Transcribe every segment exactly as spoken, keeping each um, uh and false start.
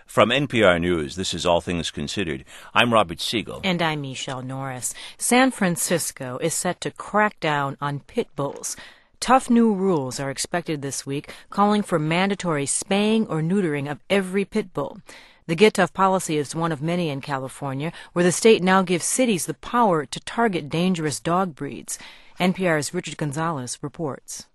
From N P R News, this is All Things Considered. I'm Robert Siegel. And I'm Michelle Norris. San Francisco is set to crack down on pit bulls. Tough new rules are expected this week, calling for mandatory spaying or neutering of every pit bull. The Get Tough policy is one of many in California, where the state now gives cities the power to target dangerous dog breeds. N P R's Richard Gonzalez reports.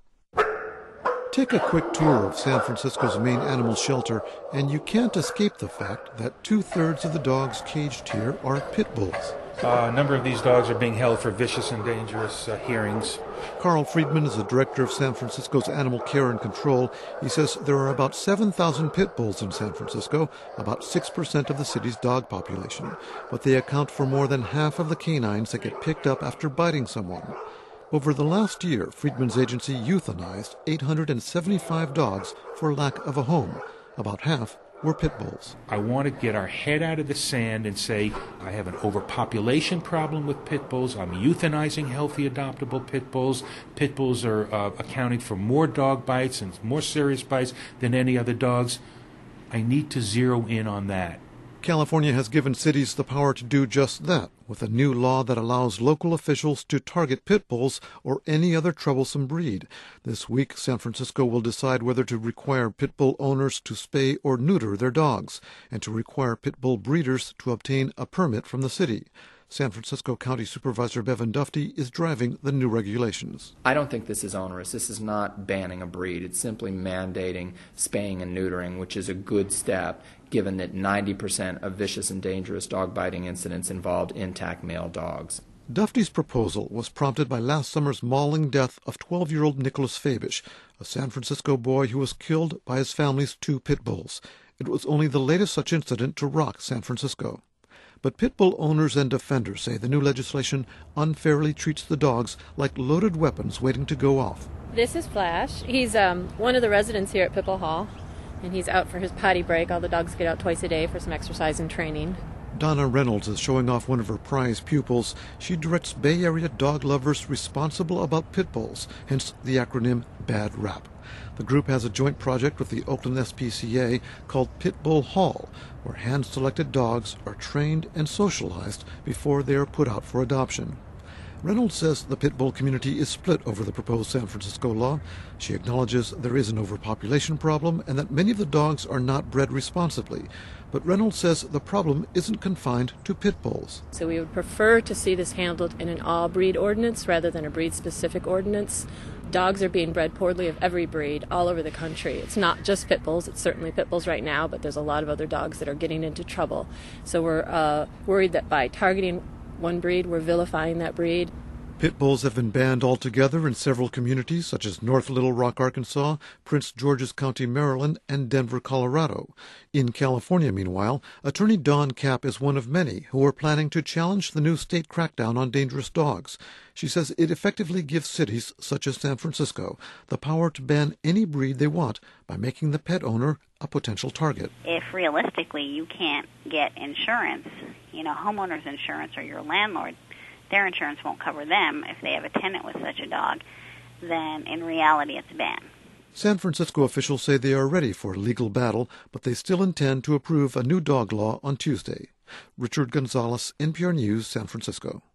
Take a quick tour of San Francisco's main animal shelter, and you can't escape the fact that two-thirds of the dogs caged here are pit bulls. Uh, a number of these dogs are being held for vicious and dangerous uh, hearings. Carl Friedman is the director of San Francisco's Animal Care and Control. He says there are about seven thousand pit bulls in San Francisco, about six percent of the city's dog population. But they account for more than half of the canines that get picked up after biting someone. Over the last year, Friedman's agency euthanized eight hundred seventy-five dogs for lack of a home. About half were pit bulls. I want to get our head out of the sand and say, I have an overpopulation problem with pit bulls. I'm euthanizing healthy, adoptable pit bulls. Pit bulls are uh, accounting for more dog bites and more serious bites than any other dogs. I need to zero in on that. California has given cities the power to do just that, with a new law that allows local officials to target pit bulls or any other troublesome breed. This week, San Francisco will decide whether to require pit bull owners to spay or neuter their dogs, and to require pit bull breeders to obtain a permit from the city. San Francisco County Supervisor Bevan Dufty is driving the new regulations. I don't think this is onerous. This is not banning a breed. It's simply mandating spaying and neutering, which is a good step, given that ninety percent of vicious and dangerous dog biting incidents involved intact male dogs. Dufty's proposal was prompted by last summer's mauling death of twelve-year-old Nicholas Fabish, a San Francisco boy who was killed by his family's two pit bulls. It was only the latest such incident to rock San Francisco. But pit bull owners and defenders say the new legislation unfairly treats the dogs like loaded weapons waiting to go off. This is Flash. He's um, one of the residents here at Pit Bull Hall, and he's out for his potty break. All the dogs get out twice a day for some exercise and training. Donna Reynolds is showing off one of her prize pupils. She directs Bay Area dog lovers responsible about pit bulls, hence the acronym BAD RAP. The group has a joint project with the Oakland S P C A called Pit Bull Hall, where hand-selected dogs are trained and socialized before they are put out for adoption. Reynolds says the pit bull community is split over the proposed San Francisco law. She acknowledges there is an overpopulation problem and that many of the dogs are not bred responsibly. But Reynolds says the problem isn't confined to pit bulls. So we would prefer to see this handled in an all-breed ordinance rather than a breed-specific ordinance. Dogs are being bred poorly of every breed all over the country. It's not just pit bulls. It's certainly pit bulls right now, but there's a lot of other dogs that are getting into trouble. So we're uh, worried that by targeting one breed, we're vilifying that breed. Pit bulls have been banned altogether in several communities, such as North Little Rock, Arkansas, Prince George's County, Maryland, and Denver, Colorado. In California, meanwhile, Attorney Dawn Kapp is one of many who are planning to challenge the new state crackdown on dangerous dogs. She says it effectively gives cities, such as San Francisco, the power to ban any breed they want by making the pet owner a potential target. If realistically you can't get insurance, you know, homeowners insurance or your landlord, their insurance won't cover them if they have a tenant with such a dog, then in reality it's a ban. San Francisco officials say they are ready for a legal battle, but they still intend to approve a new dog law on Tuesday. Richard Gonzalez, N P R News, San Francisco.